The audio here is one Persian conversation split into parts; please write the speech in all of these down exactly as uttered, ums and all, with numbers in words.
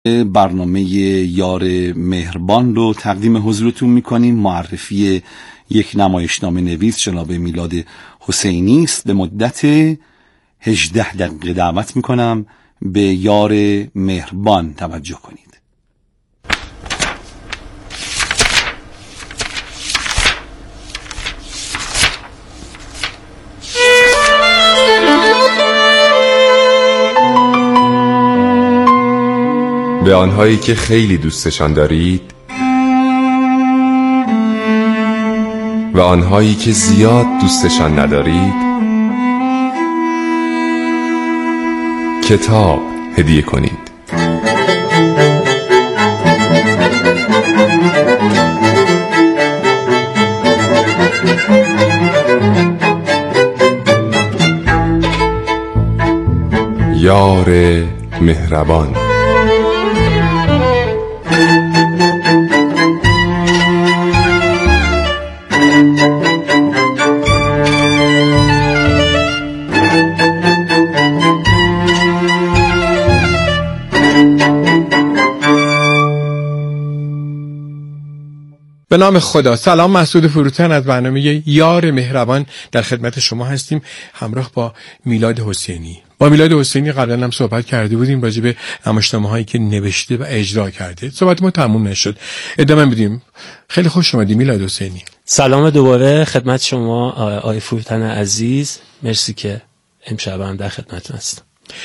برنامه یار مهربان رو تقدیم حضورتون میکنیم. معرفی یک نمایشنامه نویس جناب میلاد حسینی است. به مدت هجده دقیقه دعوت میکنم به یار مهربان توجه کنید. به آنهایی که خیلی دوستشان دارید و آنهایی که زیاد دوستشان ندارید کتاب هدیه کنید. یار مهربان. به نام خدا. سلام، مسعود فروتن از برنامه یار مهربان در خدمت شما هستیم، همراه با میلاد حسینی. با میلاد حسینی قبلا هم صحبت کرده بودیم راجع به نمایشنامه هایی که نوشته و اجرا کرده. صحبت ما تموم نشد، ادامه میدیم. خیلی خوش اومدی میلاد حسینی. سلام دوباره خدمت شما آقای فروتن عزیز، مرسی که امشب هم در خدمتتون هستم.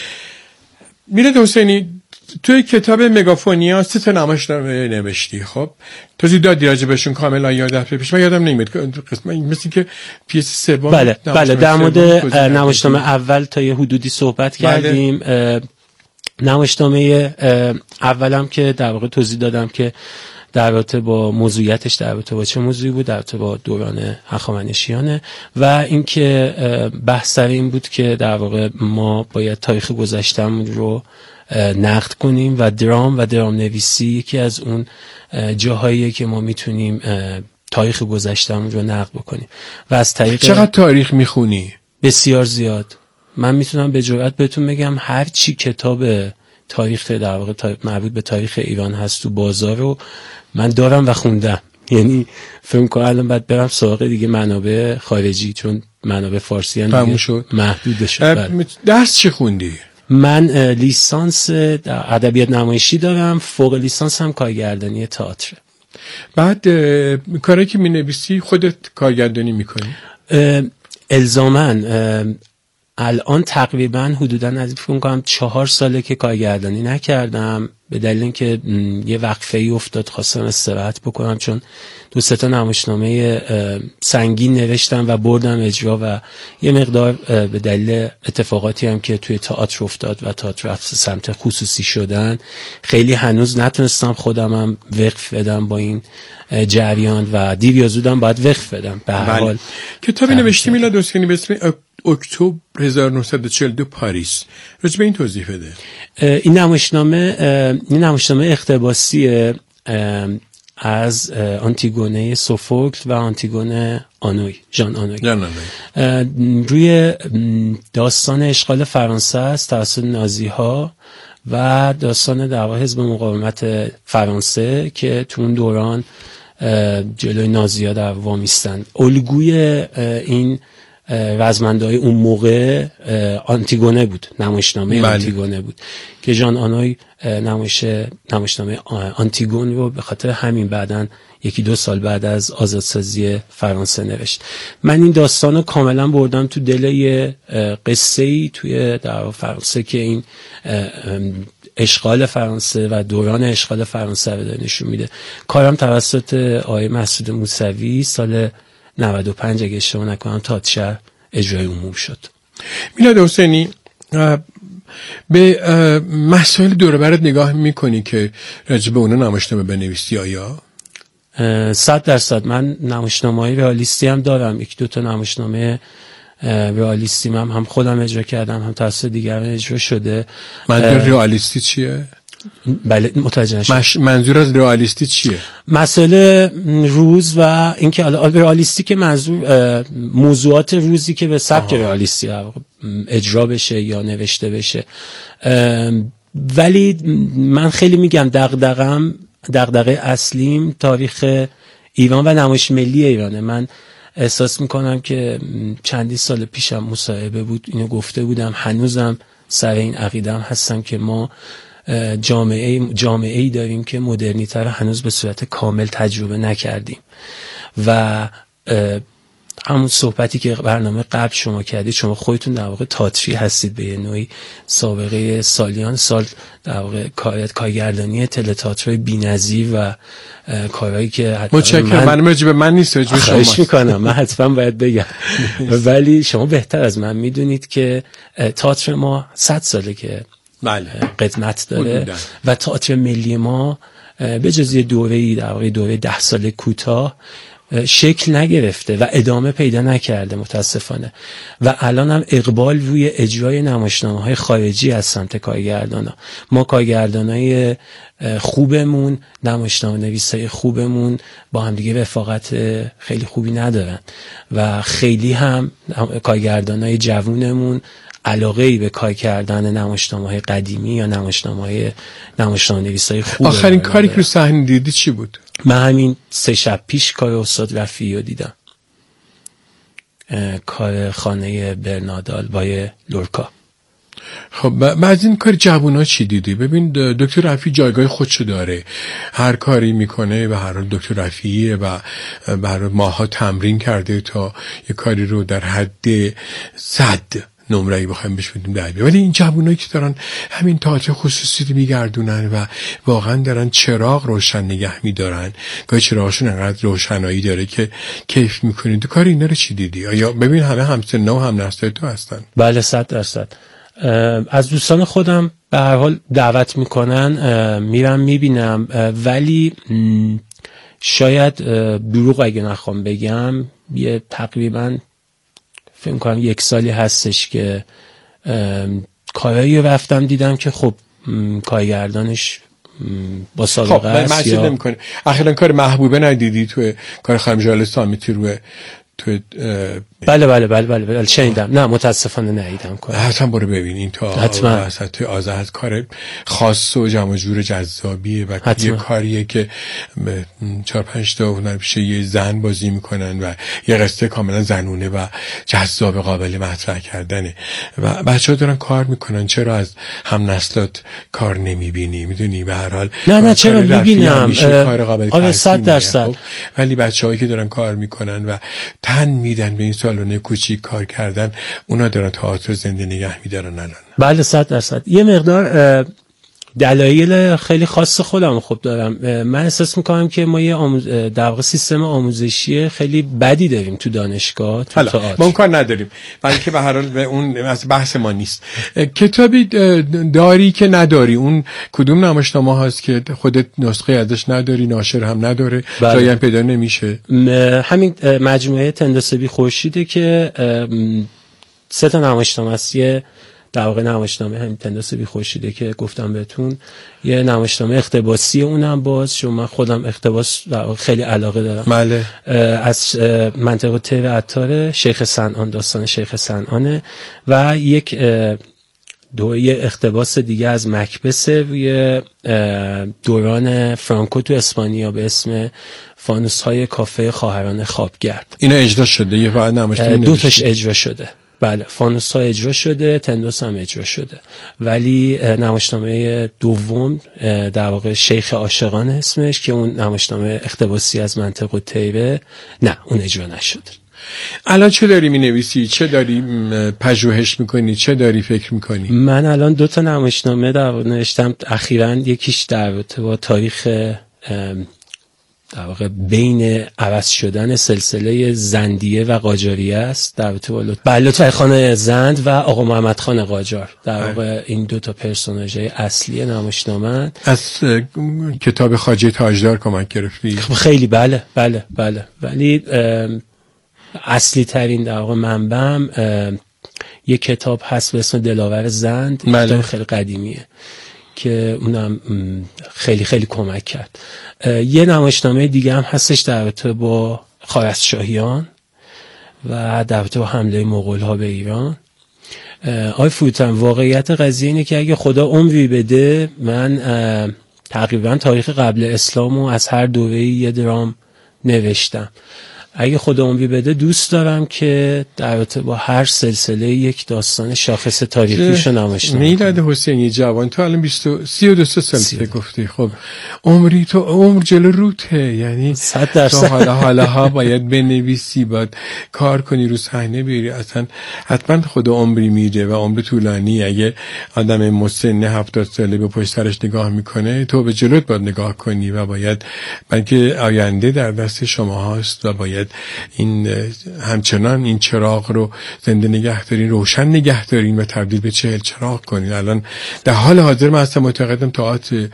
میلاد حسینی، توی کتاب مگافونیا سه تا نمایشنامه نوشتی. خب توضیح دادی راجع بهشون کاملا یادت پیش من یادم نمیاد قسمت مثل که پیس سوم. بله بله در مورد نمایشنامه اول تا یه حدودی صحبت کردیم. بله. نمایشنامه اولم که در واقع توضیح دادم که در رابطه با موضوعیتش در رابطه با چه موضوعی بود، در رابطه با دوران هخامنشیانه و اینکه بحث سر این بود که در واقع ما باید تاریخ گذشته‌مون رو نقد کنیم و درام و درام نویسی یکی از اون جاهاییه که ما میتونیم تاریخ گذشته‌مون رو نقد بکنیم. و از طریق چقدر تاریخ میخونی؟ بسیار زیاد. من میتونم به جرئت بهتون بگم هر چی کتاب تاریخ در واقع مربوط به تاریخ ایران هست تو بازار رو من دارم و خوندم. یعنی فکر کنم الان باید برم سراغ دیگه منابع خارجی، چون منابع فارسی هم محدود شد. درس چی خوندی؟ من لیسانس ادبیات نمایشی دارم، فوق لیسانس هم کارگردانی تئاتر. بعد کاری که می‌نویسی خودت کارگردانی می‌کنی؟ الزاماً الان تقریبا حدوداً از فکر کنم چهار ساله که کارگردانی نکردم، به دلیل اینکه یه وقفه‌ای افتاد، خواستم استراحت بکنم، چون دو سه تا نمایشنامه سنگین نوشتم و بردم اجرا و یه مقدار به دلیل اتفاقاتی هم که توی تئاتر افتاد و تئاتر رفت سمت خصوصی شدن، خیلی هنوز نتونستم خودم هم وقف بدم با این جریان و دیر یا زودم باید وقف بدم. به هر حال کتابی نوشتی میلاد حسینی به اسم اکتبر هزار و نهصد و چهل و دو پاریس، راجع به این توضیح بده. این نمایشنامه این نمایشنامه اقتباسیه از آنتیگونه سوفوکل و آنتیگونه آنوی، ژان آنوی. روی داستان اشغال فرانسه است توسط نازی‌ها و داستان در واقع حزب مقاومت فرانسه که تو اون دوران جلوی نازی‌ها در وامیستن. الگوی این رزمنده‌های اون موقع آنتیگونه بود، نمایشنامه بله. آنتیگونه بود که ژان آنوی نمایش نمایشنامه آنتیگون رو به خاطر همین بعدن یکی دو سال بعد از آزادسازی فرانسه نوشت. من این داستان رو کاملا بردم تو دل یه قصه‌ای توی در فرانسه که این اشغال فرانسه و دوران اشغال فرانسه رو نشون میده. کارم توسط آقای مسعود موسوی سال نود و پنج اگه اشتباه نکنم تئاتر اجرای عموم شد. میلاد حسینی، به مسائل دور و برت نگاه میکنی که راجع به اونا نمایشنامه بنویسی آیا؟ صد درصد. من نمایشنامه‌های رئالیستی هم دارم، یک دو تا نمایشنامه رئالیستی هم هم خودم اجرا کردم، هم توسط دیگران اجرا شده. منظور رئالیستی چیه؟ بله متوجه نشدم. مش... منظور از رئالیستی چیه؟ مسئله روز و اینکه رئالیستی که منظور موضوعات روزی که به سبک رئالیستی اجرا بشه یا نوشته بشه. ولی من خیلی میگم دغدغه‌ام دغدغه اصلیم تاریخ ایران و نمایش ملی ایرانه. من احساس میکنم که چندی سال پیشم مصاحبه بود اینو گفته بودم، هنوزم سر این عقیده‌ام هستم که ما جامعه جامعه‌ای داریم که مدرنیته رو هنوز به صورت کامل تجربه نکردیم و همون صحبتی که برنامه قبل شما کردید، شما خودتون در واقع تئاتری هستید، به یه نوعی سابقه سالیان سال در واقع کارگردانی تله تئاتر بی‌نظیر و کارهایی که متشکرم. من راجع به من نیست، راجع به شما خواهش میکنم، من حتما باید بگم ولی شما بهتر از من میدونید که تئاتر ما صد ساله که بله قدمت داره و تئاتر ملی ما به جز یه دوره‌ای در واقع دوره ده ساله کوتاه شکل نگرفته و ادامه پیدا نکرده متاسفانه و الان هم اقبال روی اجرای نمایشنامه‌های خارجی از سمت کارگردانا. ما کارگردانای خوبمون، نمایشنامه نویسای خوبمون با هم دیگه رفاقت خیلی خوبی ندارن و خیلی هم کارگردانای جوونمون علاقه‌ای به کار کردن نمایشنامه‌های قدیمی یا نمایشنامه‌های نمایشنامه نویسای خوب. آخرین کاری که رو صحنه دیدی چی بود؟ من همین سه شب پیش کار استاد رفیعی رو دیدم، کار خانه برنادال با لورکا. خب بعد این کار جوونا چی دیدی؟ ببین دکتر رفیعی جایگاه خودشو داره، هر کاری میکنه و هر حال دکتر رفیعیه و برای ماها تمرین کرده تا یه کاری رو در حد صد نمره‌ای بخوایم بهش بدیم در بیاریم. ولی این جوونایی که دارن همین تئاتر خصوصی رو میگردونن و واقعا دارن چراغ روشن نگه میدارن، گاهی چراغشون انقدر روشنایی داره که کیف میکنید. تو کار اینا رو چی دیدی؟ آیا ببین همه همسن و هم نسل تو هستن؟ بله صد درصد. از دوستان خودم به هر حال دعوت میکنن، میرم میبینم، ولی شاید دروغ اگه نخوام بگم یه تقریبا فکر کنم یک سالی هستش که کارایی رو رفتم دیدم که خب کارگردانش با سابقه است. خب من نمی‌کنه. اخیراً کار محبوبه ندیدی تو کار خمجال سامیتی رو تو بله بله بله بله بله شنیدم. نه متاسفانه ندیدم کار. حتما برو ببین این تا وسط توی آزاد کار خاص و جمع جور جذابیه و حتما. یه کاریه که چهار پنج تا هنر پیشه یه زن بازی میکنن و یه قصه کاملا زنونه و جذاب قابل مطرح کردنه و بچه‌ها دارن کار میکنن. چرا از هم نسلات کار نمیبینی؟ میدونی به هر حال نه نه چرا میبینم کار قابل آره صد درصد. ولی بچه‌هایی که دارن کار میکنن و تن میدن به این سالن کوچیک کار کردن، اونا دارن تئاتر زنده نگه میدارن الان. بله صد درصد. یه مقدار دلایل خیلی خاص خودم خب دارم. من احساس میکنم که ما یه آموز... در واقع سیستم آموزشی خیلی بدی داریم تو دانشگاه، تو تئاتر. ما اون کار نداریم، بلکه به هر حال به اون از بحث ما نیست. کتابی داری که نداری، اون کدوم نمایشنامه هست که خودت نسخه ازش نداری، ناشر هم نداره، جایی هم پیدا نمیشه؟ همین مجموعه تندسبی خورشیده که سه تا نمایشنامه است. یه در واقع نمایشنامه همین تندسبی خورشیده که گفتم بهتون، یه نمایشنامه اقتباسی اونم باز، چون من خودم اقتباس خیلی علاقه دارم. بله. از منطقه تیر عطار شیخ صنعان، داستان شیخ صنعانه و یک دو یه اقتباس دیگه از مکبث روی دوران فرانکو تو اسپانیا به اسم فانوس های کافه خواهران خوابگرد. اینا اجرا شده؟ یه فقط نمایشنامه دو تاش اجرا شده. بله فانوس ها اجرا شده، تندوس هم اجرا شده، ولی نمایشنامه دوم در واقع شیخ عاشقان اسمش که اون نمایشنامه اقتباسی از منطقه تیره، نه اون اجرا نشده. الان چه داری می نویسی؟ چه داری پژوهش میکنی؟ چه داری فکر میکنی؟ من الان دو تا نمایشنامه در واقع نوشتم اخیراً. یکیش در رابطه با تاریخ در واقع بین عوض شدن سلسله زندیه و قاجاریه است، در رابطه با لطفی خان زند و آقا محمد خان قاجار. در واقع این دو تا پرسوناژهای اصلی نمایشنامه. از کتاب خواجه تاجدار کمک گرفتی؟ خیلی بله بله بله، ولی اصلی ترین در واقع منبعم یک کتاب هست به اسم دلاور زند، بله. کتاب خیلی قدیمیه که اونم خیلی خیلی کمک کرد. یه نمایشنامه دیگه هم هستش در رابطه با خوارزمشاهیان و در رابطه با حمله مغول‌ها به ایران آی فروتن، واقعیت قضیه اینه که اگه خدا عمری بده، من تقریبا تاریخ قبل اسلامو از هر دوره‌ای یه درام نوشتم. اگه خدا عمری بده دوست دارم که در رابطه با هر سلسله یک داستان شاخص تاریخیشو نمایش بدم. میلاد حسینی جوان، تو الان بیست سی و دو سال گفتی. خب عمری تو عمر جلو روته، یعنی صد درصد تو حالا حالا باید بنویسی، باید کار کنی، رو صحنه بیاری. اصلا حتما خدا عمری میده و عمر طولانی. اگه آدم مسن هفتاد ساله به پشت سرش نگاه میکنه، تو به جلوت باید نگاه کنی و باید، بلکه آینده در دست شما هاست و باید این همچنان این چراغ رو زنده نگه دارین، روشن نگه دارین و تبدیل به چهل چراغ کنین. الان در حال حاضر من اصلا معتقدم تئاتر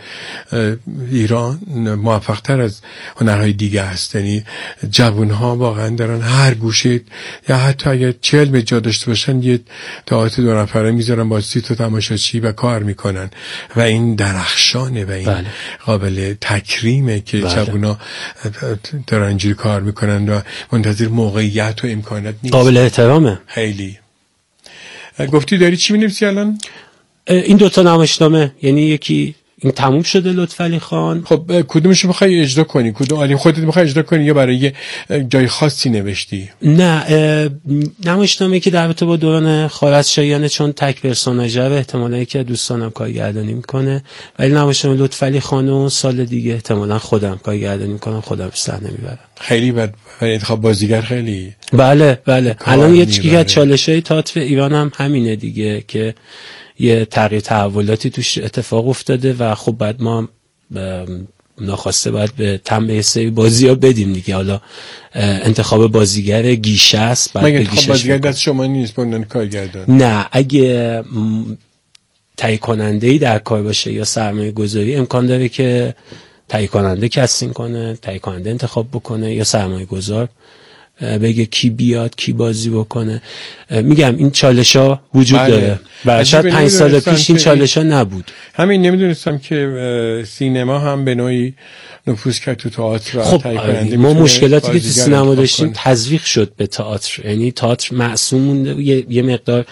ایران موفق تر از هنرهای دیگه هست. یعنی جوانها واقعا دارن هر گوشه، یا حتی اگه چهل به جا داشته باشن، یه تئاتر دو نفره میذارن با سی تا تماشاچی و کار میکنن و این درخشانه و این بله. قابل تکریمه که بله. جوانها دارن اینجوری کار میکنن و منتظر موقعیت و امکانات نیست. قابل احترامه خیلی. گفتی داری چی می‌نویسی الان؟ این دوتا نمایشنامه، یعنی یکی این تموم شده لطفعلی خان. خب کدومشو می‌خوای اجرا کنی؟ کدوم علی خودت می‌خوای اجرا کنی یا برای یه جای خاصی نوشتی؟ نه، نمایشنامه‌ای که در رابطه با دوران خارزشاهیانه، چون تک پرسوناژه و احتمالاً که دوستانم کارگردانی می‌کنه، ولی نمایشنامه لطفعلی خانو سال دیگه احتمالاً خودم کارگردانی می‌کنم، خودم صحنه میبرم. خیلی بد انتخاب بازیگر خیلی. بله بله. الان یه چیزی از چالش‌های تئاتر ایران هم همینه دیگه، که یه تغییر تحولاتی توش اتفاق افتاده و خب بعد ما ناخواسته باید به تنبیه سری بازی ها بدیم دیگه. حالا انتخاب بازیگر گیشه است، بعد انتخاب بازیگر دست شما نیست، بندن کارگردان. نه، اگه تهیه کننده‌ای در کار باشه یا سرمایه گذاری، امکان داره که تهیه کننده کستینگ کنه، تهیه کننده انتخاب بکنه یا سرمایه گذار بگه کی بیاد کی بازی بکنه. میگم این چالش ها وجود بله. داره و شاید پنج سال پیش این چالش ها نبود. همین نمیدونستم که سینما هم به نوعی نفوذ کرد تو تئاتر و خب ما مشکلاتی که تو سینما داشتیم تزریق شد به تئاتر. یعنی تئاتر معصوم مونده، یه،, یه مقدار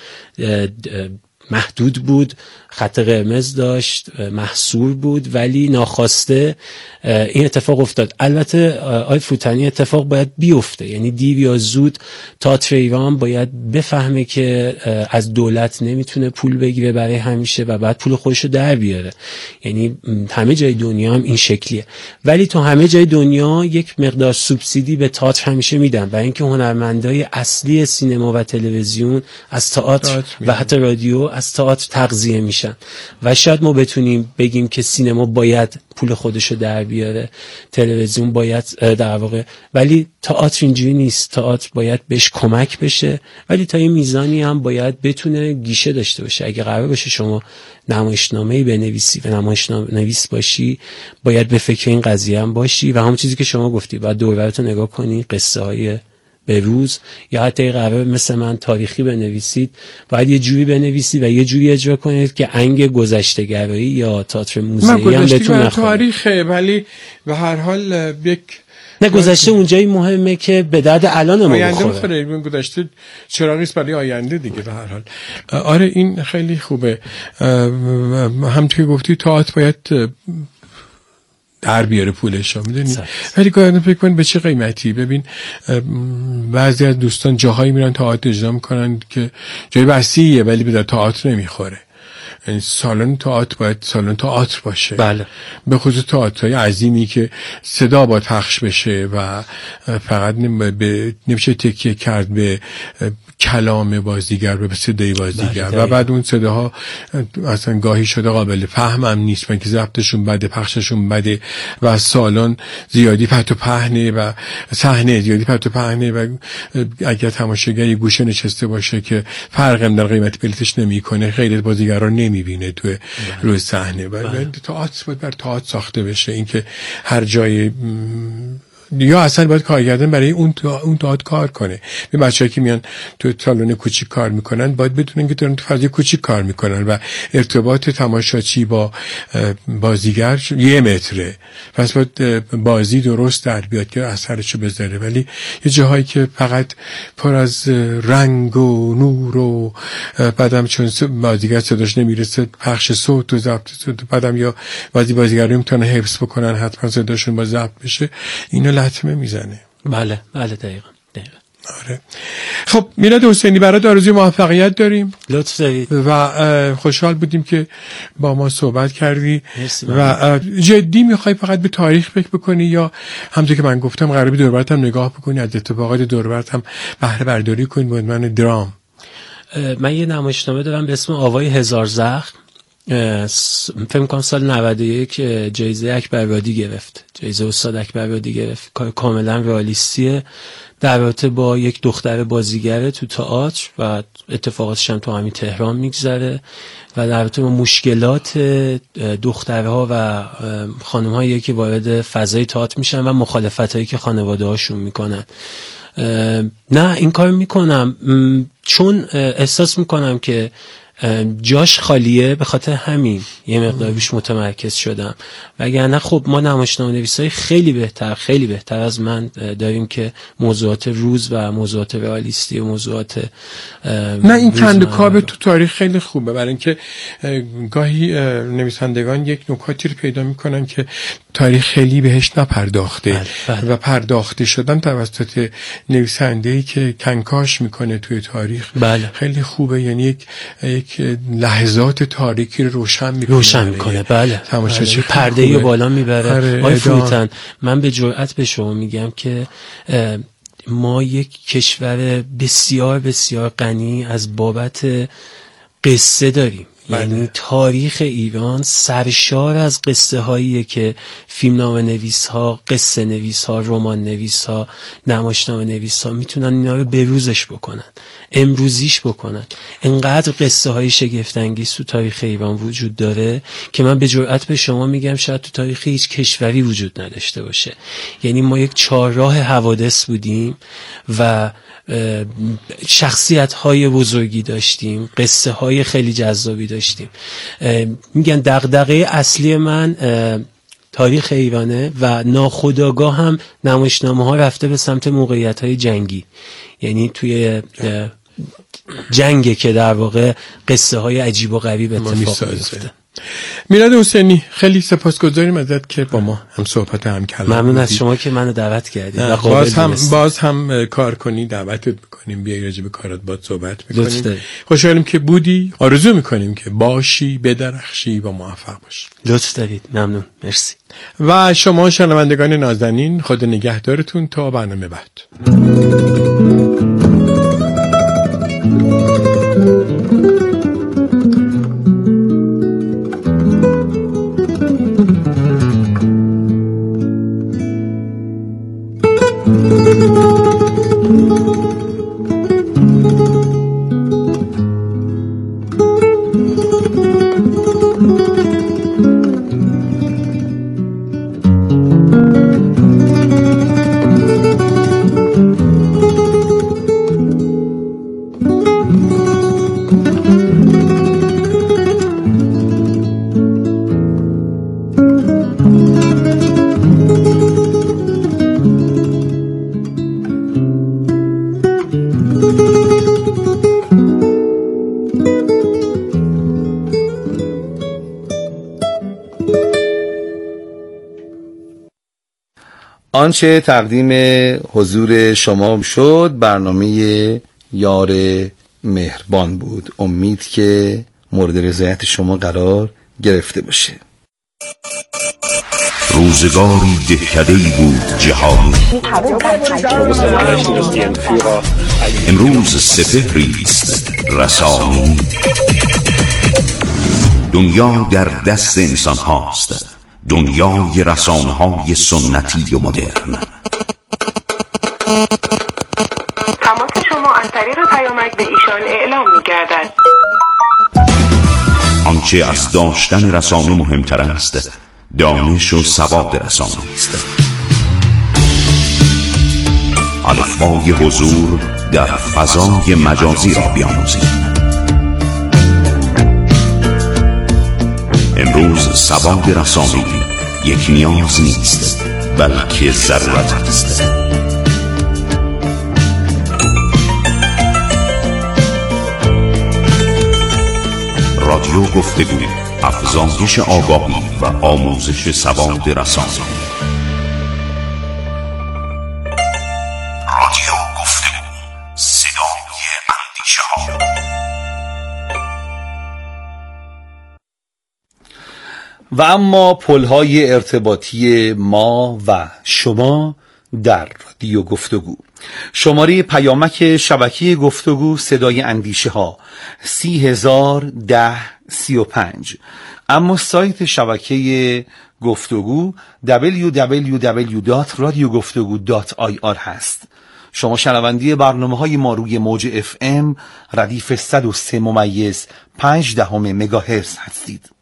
محدود بود، خط قرمز داشت، محصور بود، ولی ناخواسته این اتفاق افتاد. البته آی فروتنی اتفاق باید بیفته، یعنی دیر یا زود تئاتر ایران باید بفهمه که از دولت نمیتونه پول بگیره برای همیشه و بعد پول خودشو در بیاره. یعنی همه جای دنیا هم این شکلیه، ولی تو همه جای دنیا یک مقدار سوبسیدی به تئاتر همیشه میدن، برای اینکه هنرمندای اصلی سینما و تلویزیون از تئاتر و حتی رادیو از تئاتر تغذیه میشن و شاید ما بتونیم بگیم که سینما باید پول خودشو در بیاره، تلویزیون باید در واقع، ولی تئاتر اینجوری نیست. تئاتر باید بهش کمک بشه، ولی تا یه میزانی هم باید بتونه گیشه داشته باشه. اگه قرار باشه شما نمایشنامه‌ای بنویسی و نمایشنامه نویس باشی، باید به فکر این قضیه هم باشی و همون چیزی که شما گفتی، باید دوربرتو نگاه کنی، قصه های به روز، یا حتی قرار مثل من تاریخی بنویسید، باید یه جوری بنویسید و یه جوری اجرا کنید که انگ گذشته‌گرایی یا تئاتر موزه‌ای هم بهتون نخوره. تاریخه، ولی به هر حال یک نه، گذشته اونجایی مهمه که به درد الان ما آینده بخوره. این گذشته چراغی است برای آینده دیگه. به هر حال آره این خیلی خوبه. هم توی گفتی تئاتر باید در بیاره پولشو، میدونی، ولی گاهی فکر کن به چه قیمتی. ببین بعضی از دوستان جاهایی میرن تئاتر اجرا میکنن که جای وسیعه ولی به تئاتر نمیخوره. یعنی سالن تئاتر باید سالن تئاتر باشه. بله. به خصوص تئاترهای عظیمی که صدا با پخش بشه و فقط نمیشه تکیه کرد به کلام بازیگر و به صدای بازیگر و بعد اون صداها اصلا گاهی شده قابل فهم هم نیست، من که ضبطشون بده، پخششون بده و سالن زیادی پرت و پهنه و صحنه زیادی پرت و پهنه و اگر تماشاگر یه گوشه نشسته باشه که فرق هم در قیمت بلیتش نمیکنه، خیلی بازیگرا نمیبینه تو روی صحنه. و تئاتر باید بر تئاتر ساخته بشه، اینکه هر جای یا اصلا باید کارگردان برای اون اون داد کار کنه. به بچه‌ها که میان تو سالن کوچیک کار میکنن باید بدونن که دارن تو فضای کوچیک کار میکنن و ارتباط تماشاچی با بازیگر یه متره، پس باید بازی درست در بیاد که اثرشو بذاره. ولی یه جاهایی که فقط پر از رنگ و نور و بعدم چون بازیگر صداش نمیرسه پخش صوت و ضبط صوت، بعدم یا بازی بازیگرا میتونن حفظ بکنن حتما صداشون با ضبط بشه، اینا لطمه میزنه. بله بله دقیقاً دقیقاً. آره. خب میلاد حسینی، برات آرزوی موفقیت داریم. لطف دارید. و خوشحال بودیم که با ما صحبت کردی و جدی میخوای فقط به تاریخ فکر بکنی یا همونطور که من گفتم قراره دور و برت هم نگاه بکنی، از اتفاقات دور و برت هم بهره برداری کنی به عنوان درام؟ من یه نمایشنامه دارم به اسم آوای هزار زخم، فکر کنم سال نود و یک جایزه اکبربادی گرفت، جایزه استاد اکبربادی گرفت. کاملا رئالیستیه، در رابطه با یک دختر بازیگره تو تئاتر و اتفاقاتش هم تو همین تهران میگذره و در رابطه با مشکلات دخترها و خانم‌هایی که وارد فضای تئاتر میشن و مخالفتایی که خانواده‌هاشون میکنن. نه این کار میکنم چون احساس میکنم که جاش خالیه، به خاطر همین یه مقدار بیش متمرکز شدم. وگرنه خب ما نمایشنامه نویسای خیلی بهتر خیلی بهتر از من داریم که موضوعات روز و موضوعات رئالیستی و موضوعات نه این کندوکاو تو تاریخ خیلی خوبه، برای اینکه گاهی نویسندگان یک نکاتی رو پیدا میکنن که تاریخ خیلی بهش نپرداخته. بله، بله. و پرداخته شدن توسط نویسنده‌ای که کنکاش میکنه توی تاریخ. بله. خیلی خوبه، یعنی یک یک لحظات تاریخی رو روشن میکنه روشن میکنه. بله, بله. پرده ی بالا میبره. آی فروتن، من به جرئت به شما میگم که ما یک کشور بسیار بسیار غنی از بابت قصه داریم. یعنی تاریخ ایران سرشار از قصه هاییه که فیلمنامه نویس ها، قصه نویس ها، رمان نویس ها، نمایشنامه نویس ها میتونن اینا رو بروزش بکنن، امروزیش بکنن. انقدر قصه های شگفت انگیز تو تاریخ ایران وجود داره که من به جرئت به شما میگم شاید تو تاریخ هیچ کشوری وجود نداشته باشه. یعنی ما یک چهارراه حوادث بودیم و شخصیت های بزرگی داشتیم، قصه های خیلی جذابی داشتیم. میگن دغدغه اصلی من تاریخ ایرانه و ناخودآگاه هم نمایشنامه ها رفته به سمت موقعیت های جنگی، یعنی توی جنگه که در واقع قصه های عجیب و غریب اتفاق میفته. میلاد حسینی، خیلی سپاسگزاریم ازت که با ما هم صحبت هم کردیم. ممنون از شما که منو دعوت کردید و باز هم باز هم کار کنی دعوتت میکنیم، بیای راجع به کارات باهات صحبت میکنیم. خوشحالیم که بودی، آرزو میکنیم که باشی، بدرخشی و موفق باشی. لطف دارید. ممنون، مرسی. و شما شنوندگان نازنین، خدا نگهدارتون تا برنامه بعد. آنچه تقدیم حضور شما شد برنامه یار مهربان بود. امید که مورد رضایت شما قرار گرفته باشه. روزگاری دهکده‌ای بود جهانی، امروز سپهری است رسانی. دنیا در دست انسان هاست، دنیای رسانه های سنتی و مدرن. تماس شما از طریق پیامک به ایشان اعلام می گردد. آنچه از داشتن رسانه مهمتر است، دانش و سواد رسانه است. الفبای حضور در فضای مجازی را بیاموزید. امروز سواد رسانی یک نیاز نیست، بلکه ضرورت است. رادیو گفتگو، افزایش آگاهی و آموزش سواد رسانی. رادیو گفتگو، صدای اندیشه ها. و اما پل‌های ارتباطی ما و شما در رادیو گفتگو. شماره پیامک شبکه گفتگو صدای اندیشه ها سی هزار ده سی و پنج. اما سایت شبکه گفتگو دبلیو دبلیو دبلیو دات رادیو گفتگو دات آی آر هست. شما شنونده برنامه های ما روی موج اف ام ردیف صد و سه ممیز پنج دهم مگاهرتز هستید.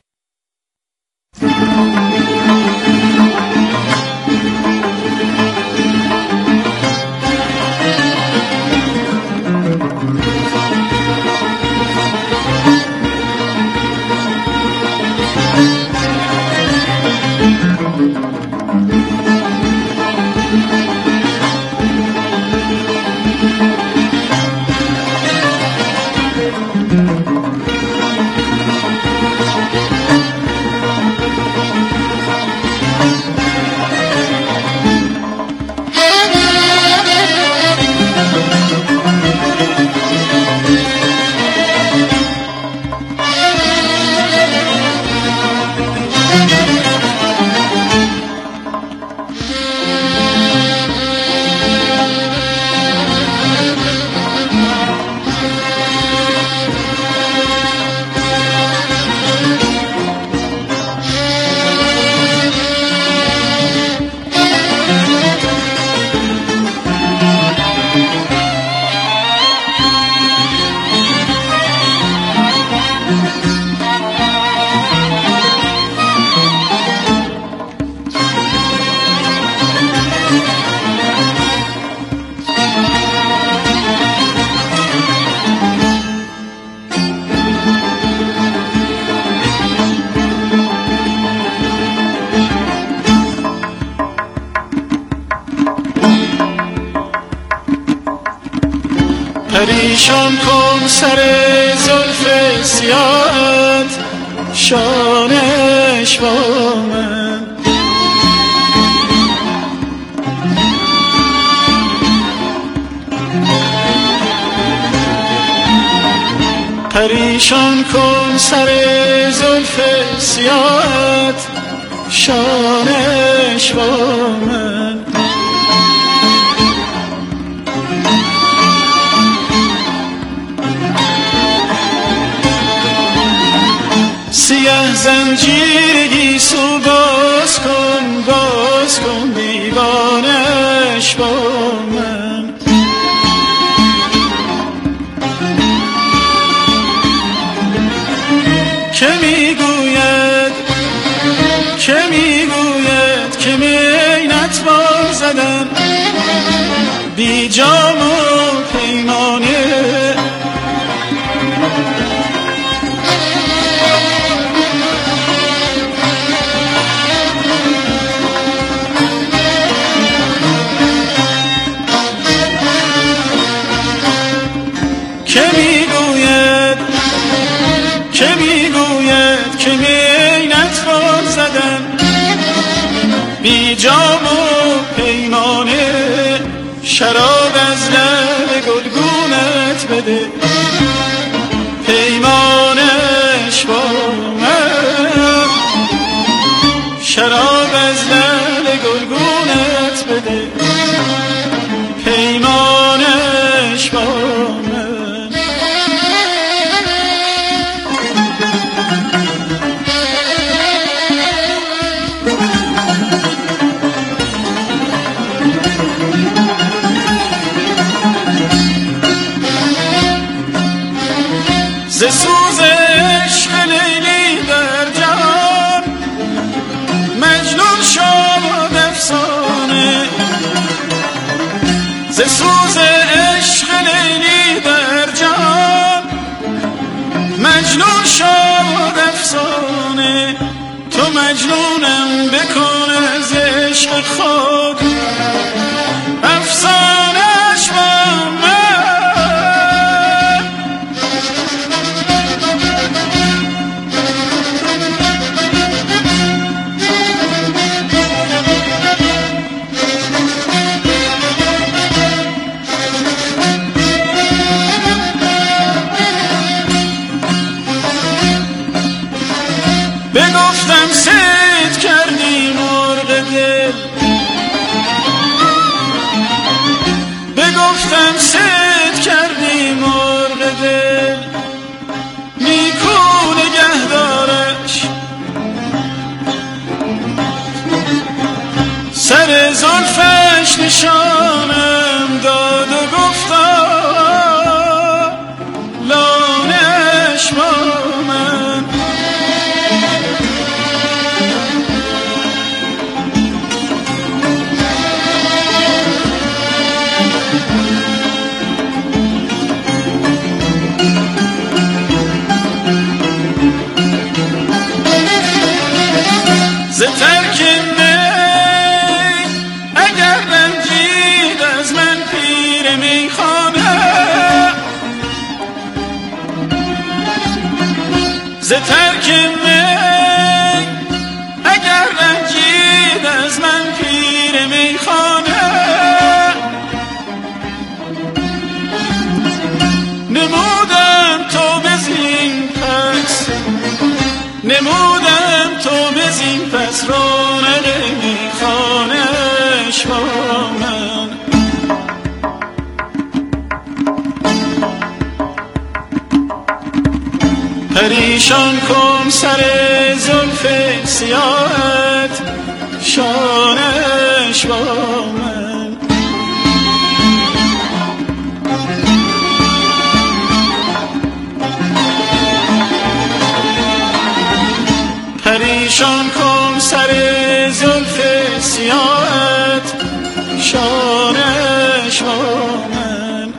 پریشان کن سر زلف سیاهت شانش با من، پریشان کن سر زلف سیاهت شانش با من. سیاه زنجیری سو باز کن، باز کن دیوانش با من. که میگوید که میگوید که می نتوان زدن بی جام و پیمانه. که میگوید که میگوید که می نتوان زدن بی جام و پیمانه. شراب از لب گلگونت بده پیمانش با من. شراب از لب گلگونت بده پیمانش با من. ز سوز عشق لیلی در جهان مجنون شد افسانه. عشق خود افسانش با من. بگفتم صید کردی مرغ دل، بگفتم صید کردی مرغ دل، نیکو نگهدارش سر زلفش نشانم داد و گفتا لانش با من. ز ترک می اگر رنجید از من پیر میخانه، ز ترک می اگر رنجید از من پیر میخانه، نمودم تو بزین پس، نمودم تو بزین پس رونق میخانش با من. پریشان کن سر زلف سیاهت شانش با من. پریشان کن سر زلف سیاهت شانش با من.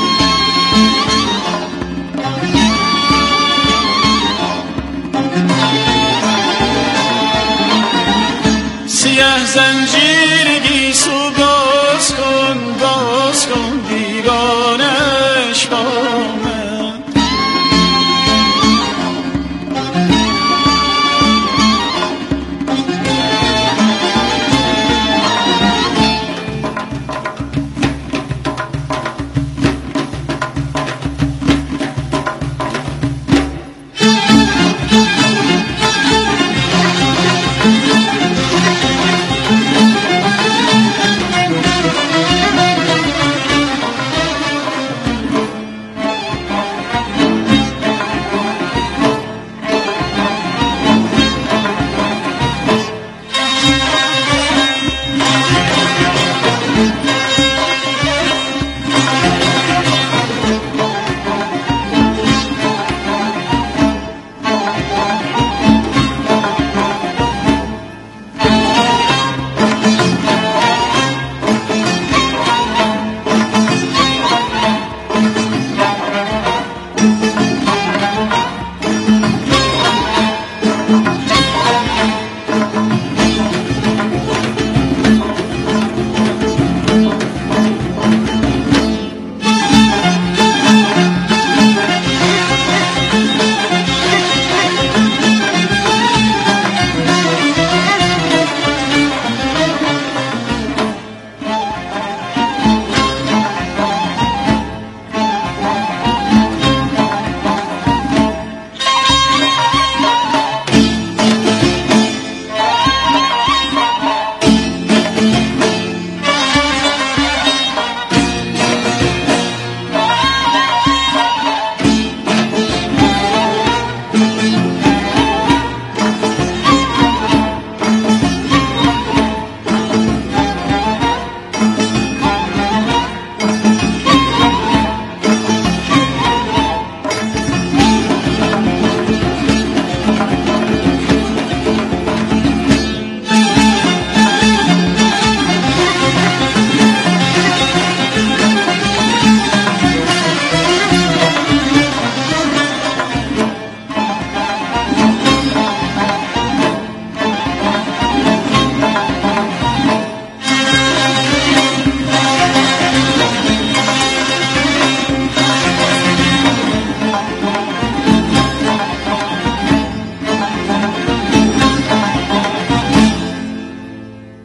سیه زنجیر گیسو باز کن، باز کن دیوان